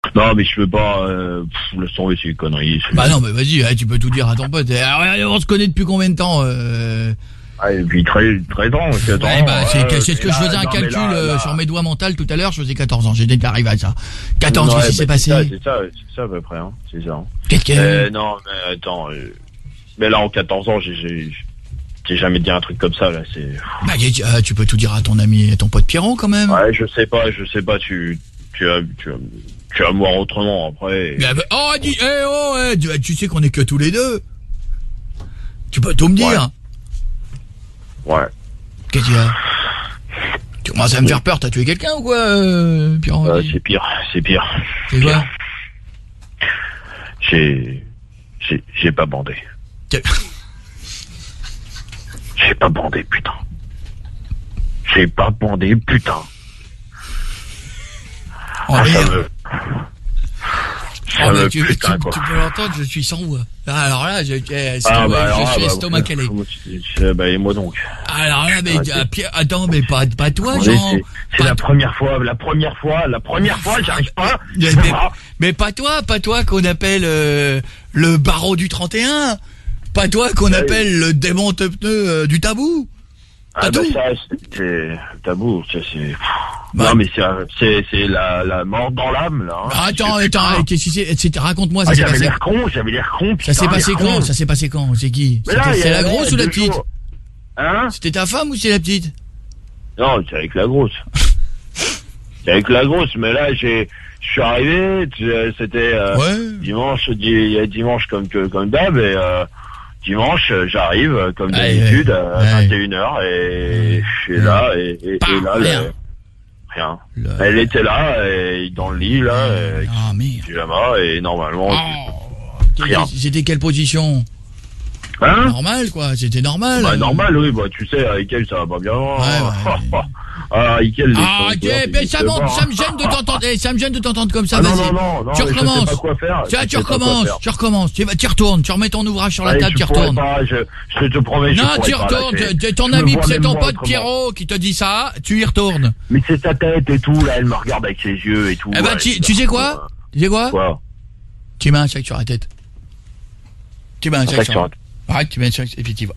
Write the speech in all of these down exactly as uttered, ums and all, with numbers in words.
Non, mais je peux pas, euh, pff, laisse tomber, c'est une connerie. C'est... Bah non, mais vas-y, hein, tu peux tout dire à ton pote. Alors, on se connaît depuis combien de temps euh... Ah, et puis très, très ans, quatorze ans. Ouais, bah, c'est, euh, c'est ce que là, je faisais un non, calcul là, là... sur mes doigts mentaux tout à l'heure, je faisais quatorze ans, j'ai déjà arrivé à ça. quatorze, qu'est-ce qui s'est passé? C'est ça, c'est ça à peu près, hein, c'est ça. Qu'est-ce que... Euh, non, mais attends, euh... mais là, en quatorze ans, j'ai, j'ai, j'ai jamais dit un truc comme ça, là, c'est... Bah, euh, tu peux tout dire à ton ami, à ton pote Pierrot, quand même. Ouais, je sais pas, je sais pas, tu, tu as, tu as, tu vas me voir autrement, après. Et... Bah, oh, dis, eh, oh, eh, tu, tu sais qu'on est que tous les deux. Tu peux tout me dire. Ouais. ouais. Qu'est-ce qu'il y a? Tu commences à me faire peur, t'as tué quelqu'un ou quoi, euh, Pierrot? euh, C'est pire, c'est pire. C'est quoi? J'ai, j'ai, j'ai pas bandé. T'es... J'ai pas bandé, putain. J'ai pas bandé, putain. Oh, ah, ça merde. me... Ça oh, me tu, putain, tu, quoi. tu peux l'entendre, je suis sans voix. Alors là, je, eh, ah, bah, alors, je suis ah, estomacalé. Bah, bah, et moi donc. Alors là, mais, ah, Pierre, attends, mais pas, pas toi, oui, Jean. C'est, c'est pas la première fois, la première fois, la première fois, j'arrive pas. Mais, mais, mais pas toi, pas toi qu'on appelle euh, le barreau du trente et un. Pas toi qu'on ouais. appelle le démon pneu euh, du tabou. Ah bah ça, c'est tabou, ça c'est... Bah, non mais c'est, c'est, c'est la, la mort dans l'âme, là. Hein. Bah, attends, attends, qu'est-ce que c'est, c'est, raconte-moi, ça ah, s'est j'avais passé... l'air con, j'avais l'air con, putain, ça s'est passé quand, con. Ça s'est passé quand, c'est qui? Mais là, c'est la grosse ou la petite jours. Hein? C'était ta femme ou c'est la petite? Non, c'est avec la grosse. C'est avec la grosse, mais là, j'ai... Je suis arrivé, c'était euh, ouais. dimanche, dimanche comme, comme d'hab, et... Euh, dimanche, j'arrive, comme d'habitude, ouais, à vingt et une heures, et je suis ouais. là, et, et, et là, rien. Le, rien. Le... Elle était là, et dans le lit, là, avec oh, son pyjama, et normalement, oh, rien. C'était quelle position? Hein? Normal, quoi, c'était normal. Bah, normal, oui, bah, tu sais, avec elle, ça va pas bien. Ouais, ouais. Ah, avec elle, ah, ok, mais ça, ça me gêne de t'entendre, eh, ça me gêne de t'entendre comme ça, ah, vas-y. Non, non, non, tu recommences. Je sais pas quoi faire. Tu, tu recommences, tu recommences, tu, tu retournes, tu remets ton ouvrage sur la Allez, table, tu retournes. Pas, je, je te promets, non, je tu retournes, c'est ton ami, c'est ton pote Pierrot qui te dit ça, tu y retournes. Mais c'est ta tête et tout, là, elle me regarde avec ses yeux et tout. Eh ben, tu, tu sais quoi? Tu sais quoi? Quoi? Tu mets un sac sur la tête. Tu mets un sac sur la tête. Arrête, tu mets un sac, effectivement.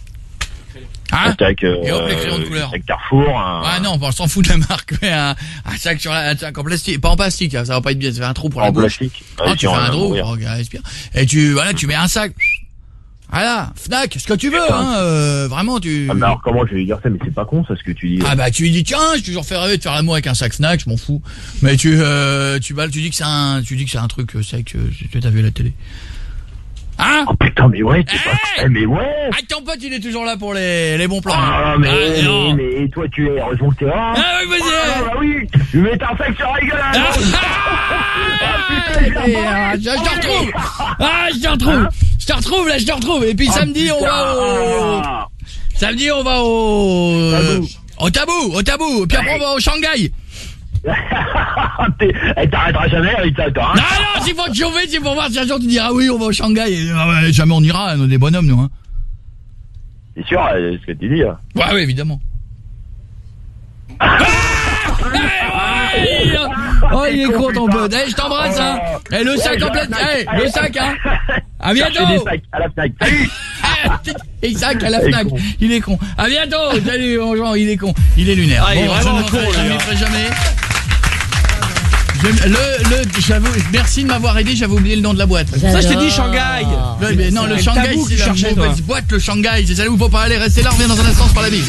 Hein? Avec, euh, et hop, les crayons de couleur. Avec Carrefour. Un... Ah non, on s'en fout de la marque, mais un, un sac sur la, un sac en plastique, pas en plastique, ça va pas être bien, ça fait un trou pour en la bouche. En plastique. Ah, ah tu fais un trou, oh, respire. Et tu, voilà, tu mets un sac. Voilà, Fnac, ce que tu veux, Putain. hein, euh, vraiment, tu... Ah, mais alors comment je vais lui dire ça, mais c'est pas con, ça, ce que tu dis. Ah, bah, tu lui dis, tiens, j'ai toujours fait rêver de faire l'amour avec un sac Fnac, je m'en fous. Mais tu, euh, tu, bah, tu dis que c'est un, tu dis que c'est un truc, sec, tu t'as vu à la télé. Hein? Oh putain, mais ouais, t'es hey pas... mais ouais! Ah, ton pote, il est toujours là pour les, les bons plans. Ah, mais, ah, mais, mais, mais, toi, tu es, heureusement que t'es là. Ah, oui, vas-y! Ah, bah oui! Je vais mettre un sac sur la gueule, hein! Ah, ah, putain, je, je te retrouve! Ah, je te retrouve! Je te retrouve, là, je te retrouve! Et puis, ah, samedi, putain. on va au... Samedi, on va au... Tabou. Au tabou, au tabou! Puis après, on va au Shanghai! Elle t'arrêtera jamais avec ça, toi, hein. Non, non, s'il faut te chauffer, c'est pour voir si un jour tu diras, ah oui, on va au Shanghai. Et, ah ouais, jamais on ira, on est des bonhommes, nous, hein. C'est sûr, c'est ce que tu dis, hein. Ouais, oui, évidemment. Ah hey, oh, il est con, ton pote. Eh, je t'embrasse, hein. Eh, le sac en pleine, eh, le sac, hein. À bientôt. Des sacs à la Fnac. Salut. Et sac à la Fnac. Il est con. À bientôt. Salut, Jean, il est con. Il est lunaire. Ah, bon, il est vraiment con, je ne ferai jamais. Je, le, le, j'avoue, merci de m'avoir aidé, j'avais oublié le nom de la boîte. J'adore. Ça, je t'ai dit Shanghai. Ouais, mais non, le Shanghai, c'est la cherchais, mauvaise toi. boîte, le Shanghai. C'est ça où faut pas aller, rester là, on revient dans un instant, c'est pas la bise.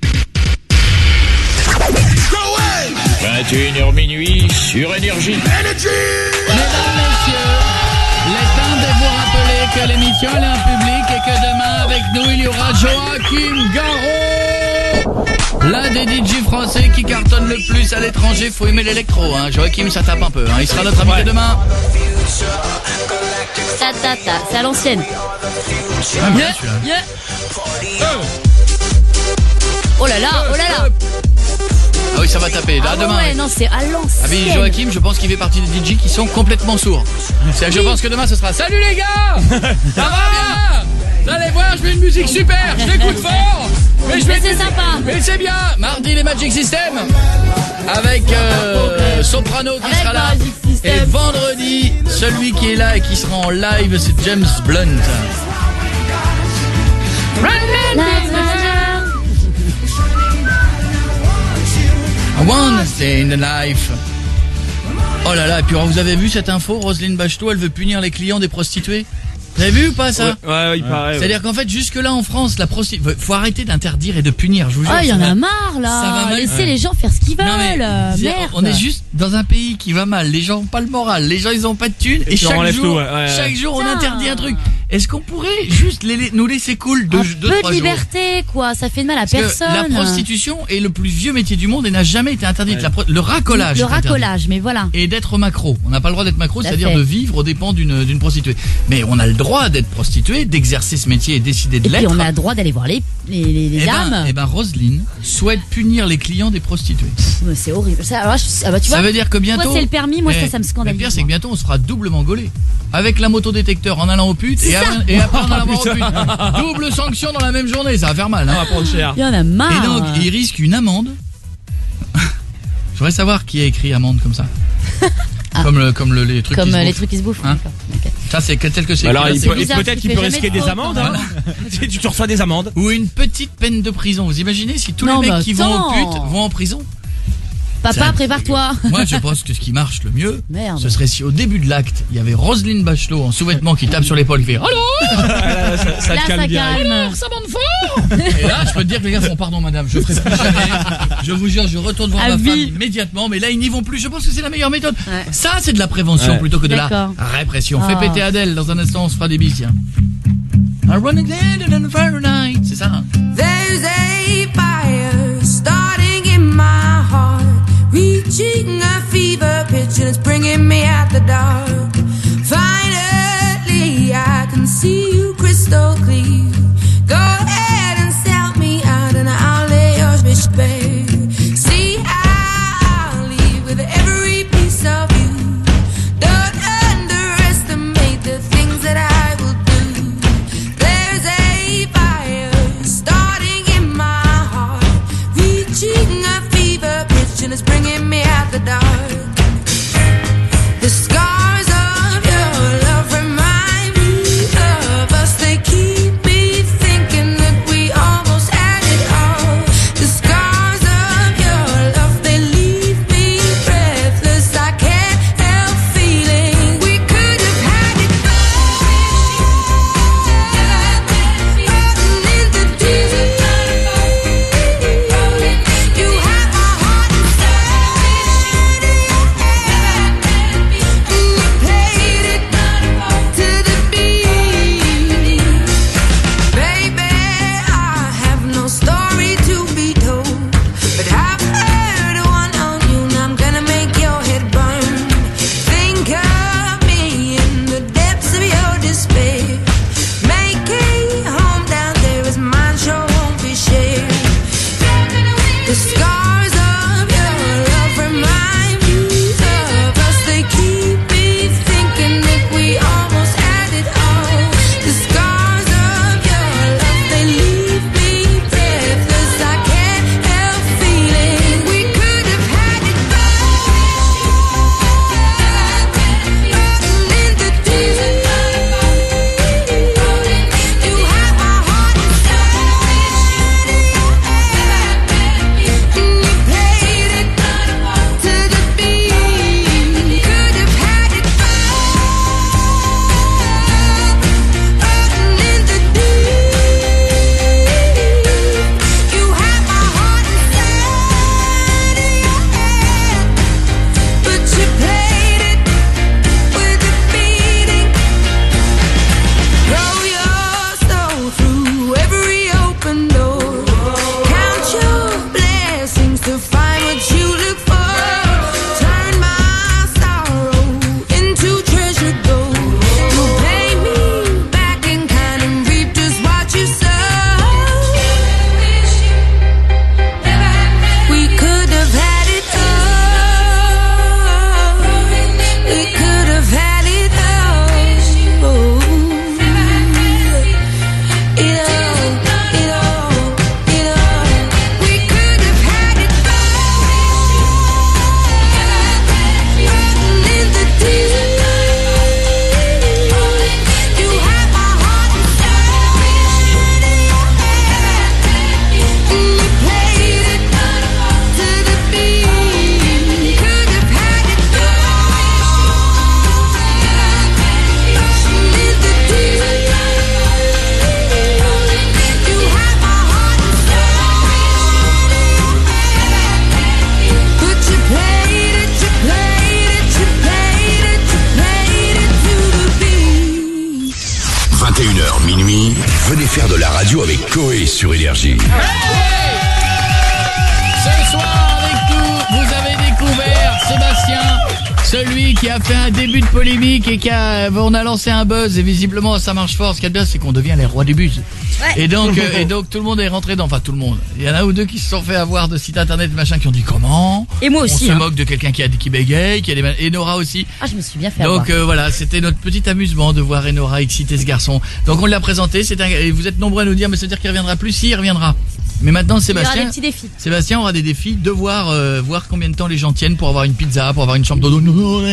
vingt et une heures minuit sur Énergie. Mesdames, messieurs, il est temps de vous rappeler que l'émission est en public et que demain, avec nous, il y aura Joachim Garraud, l'un des D J français qui cartonne le plus à l'étranger. Faut aimer l'électro, hein. Joachim, ça tape un peu, hein. Il sera notre invité ouais. demain. Ta ta ta, c'est à l'ancienne. Ah, bien, yeah, yeah. Oh là là, oh là là. Ah oui, ça va taper. Là, ah demain. Ouais, non, c'est à l'ancienne. Ah oui, Joachim, je pense qu'il fait partie des D J qui sont complètement sourds. C'est, je pense que demain, ce sera. Salut les gars. Ça va? Vous allez voir, je mets une musique super. Je l'écoute fort. Mais, je mais c'est sympa. Mais c'est bien. Mardi, les Magic System. Avec euh, Soprano qui avec sera là. Et vendredi. Celui qui est là et qui sera en live, c'est James Blunt. I wanna stay in the life. Oh là là, et puis alors, vous avez vu cette info, Roselyne Bachelot, elle veut punir les clients des prostituées. Vous avez vu ou pas ça? Ouais, ouais, il paraît. C'est-à-dire ouais. qu'en fait, jusque-là en France, la prostitution... Faut arrêter d'interdire et de punir, je vous jure. Ah, il y en ça a va- marre, là. ça va mal. Laissez Ouais. les gens faire ce qu'ils veulent. Non, mais, euh, c'est- Merde. on est juste dans un pays qui va mal. Les gens ont pas le moral. Les gens, ils ont pas de thunes. Et, Et tu chaque enlèves jour, tout, ouais, ouais, ouais. chaque jour, on Putain. interdit un truc. Est-ce qu'on pourrait juste les, les- nous laisser cool deux, Un deux peu trois de jours? liberté, quoi. Ça fait de mal à Parce que personne. la prostitution est le plus vieux métier du monde et n'a jamais été interdite. Ouais. La pro- le racolage. Le est interdit. racolage, mais voilà. Et d'être macro. On n'a pas le droit d'être macro, Tout à c'est-à-dire fait. de vivre aux dépens d'une d'une prostituée. Mais on a le droit d'être prostituée, d'exercer ce métier et décider de Et puis l'être. on a le droit d'aller voir les, les, les, les Eh dames. ben, eh ben, Roselyne souhaite punir les clients des prostituées. Mais c'est horrible. Ça, alors, je- ah bah, tu Ça vois, veut dire que bientôt. toi c'est le permis, moi Eh, ça, ça me scandalise. Le pire, c'est que moi. bientôt on se fera doublement gauler. Avec la motodétecteur en allant aux putes et, C'est av- ça. et après en allant aux Putain. putes. Double sanction dans la même journée, ça va faire mal. On Hein. va prendre cher. Il y en a marre. Et donc, il risque une amende. Je voudrais savoir qui a écrit amende comme ça. Ah. Comme, le, comme le, les trucs Comme qui se euh, les bouffent. trucs qui se bouffent. Hein D'accord. Ok. Ça, c'est que- tel que c'est. Alors, écrit, il là, peut, c'est- et bizarre, peut-être tu qu'il fais peut jamais risquer de des faute, amendes. hein. Hein. tu, tu reçois des amendes. Ou une petite peine de prison. Vous imaginez si tous Non, les mecs mais qui vont aux attends. putes vont en prison? Papa, Ça- prépare-toi. Moi, je pense que ce qui marche le mieux, Merde. ce serait si au début de l'acte, il y avait Roselyne Bachelot en sous-vêtements qui tape sur l'épaule qui fait « Allô Là, ça, ça Là, te calme ça direct. calme. ça bande fort !» Et là, je peux te dire que les gars font « Pardon madame, je ferai plus jamais. Je vous jure, je retourne voir À ma vie. femme immédiatement. » Mais là, ils n'y vont plus. Je pense que c'est la meilleure méthode. Ouais. Ça, c'est de la prévention Ouais. plutôt que de la D'accord. répression. Ah. Fais péter Adèle. Dans un instant, on se fera des bises, tiens. I run again on a fire night. C'est ça, hein? There's a fire starting in my heart, reaching a fever pitch and it's bringing me out the dark. Finally, I can see you crystal clear. Go ahead and sell me out and I'll lay your bitch bare. See, I'll leave with every piece of you. Don't underestimate the things that I will do. There's a fire starting in my heart, reaching a fever pitch and it's bringing me out the dark. The sky Venez faire de la radio avec Coé sur Énergie. Ce soir avec nous, vous avez découvert Sébastien, celui qui a fait un début de polémique et qui a, on a lancé un buzz et visiblement ça marche fort. Ce qu'il y a de bien, c'est qu'on devient les rois du buzz. Ouais. Et donc, euh, et donc tout le monde est rentré dans, enfin tout le monde. Il y en a un ou deux qui se sont fait avoir de sites internet machin qui ont dit comment. Et moi aussi. On se hein. moque de quelqu'un qui a dit qui bégaye, qui a des et Nora aussi. Ah, je me suis bien fait Donc avoir. euh, voilà, c'était notre petit amusement de voir Enora exciter ce garçon. Donc on l'a présenté. C'est un, et vous êtes nombreux à nous dire, mais ça veut dire qu'il reviendra plus. Si, il reviendra. Mais maintenant, Sébastien, il y aura des petits défis. Sébastien aura des défis de voir, euh, voir combien de temps les gens tiennent pour avoir une pizza, pour avoir une chambre d'eau.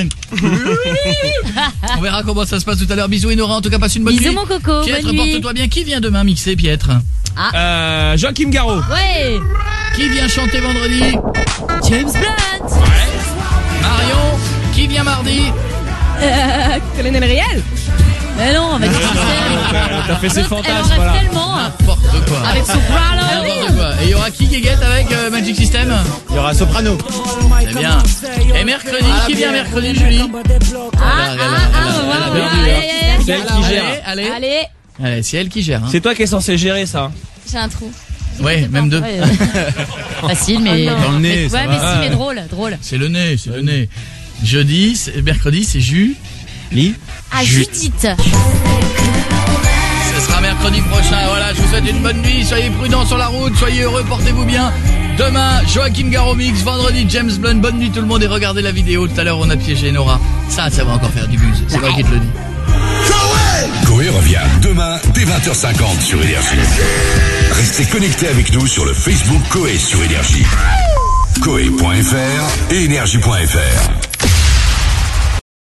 On verra comment ça se passe tout à l'heure. Bisous Enora, en tout cas passe une bonne Bisous nuit. mon coco, Pietre, bonne nuit. porte-toi bien. Qui vient demain mixer, Pietre? Ah. Euh, Joachim Garraud. Ouais. Qui vient chanter vendredi? James Blunt. Ouais. Marion. Qui vient mardi? Euh, Colonel Riel. Mais non, avec T'as fait ses Elle fantasmes, en rêve voilà. tellement. N'importe quoi. Avec son bras N'importe quoi. Et il y aura qui Guéguette avec euh, Magic System? Il y aura Soprano. Très bien. Et mercredi, qui vient mercredi, Julie? Ah, ah, ah, ouais, ouais, C'est elle qui gère. Allez, allez. Allez, Allez, c'est elle qui gère. Hein. C'est toi qui es censé gérer ça. j'ai un trou. Ouais, même deux. Ouais, euh, Facile, mais. Dans le nez, mais- ça Ouais, va. mais si, mais drôle, drôle. C'est le nez, c'est le nez. Jeudi, c'est- mercredi, c'est Jus. Lit. Ah, Ju- Judith. Ce sera mercredi prochain. Voilà, je vous souhaite une bonne nuit. Soyez prudents sur la route, soyez heureux, portez-vous bien. Demain, Joachim Garraud mix. Vendredi, James Blunt. Bonne nuit tout le monde et regardez la vidéo. Tout à l'heure, on a piégé Nora. Ça, ça va encore faire du buzz. C'est moi qui te le dis. Coé revient demain dès vingt heures cinquante sur Énergie. Restez connectés avec nous sur le Facebook Coé sur Énergie. Coé point F R et Énergie point F R.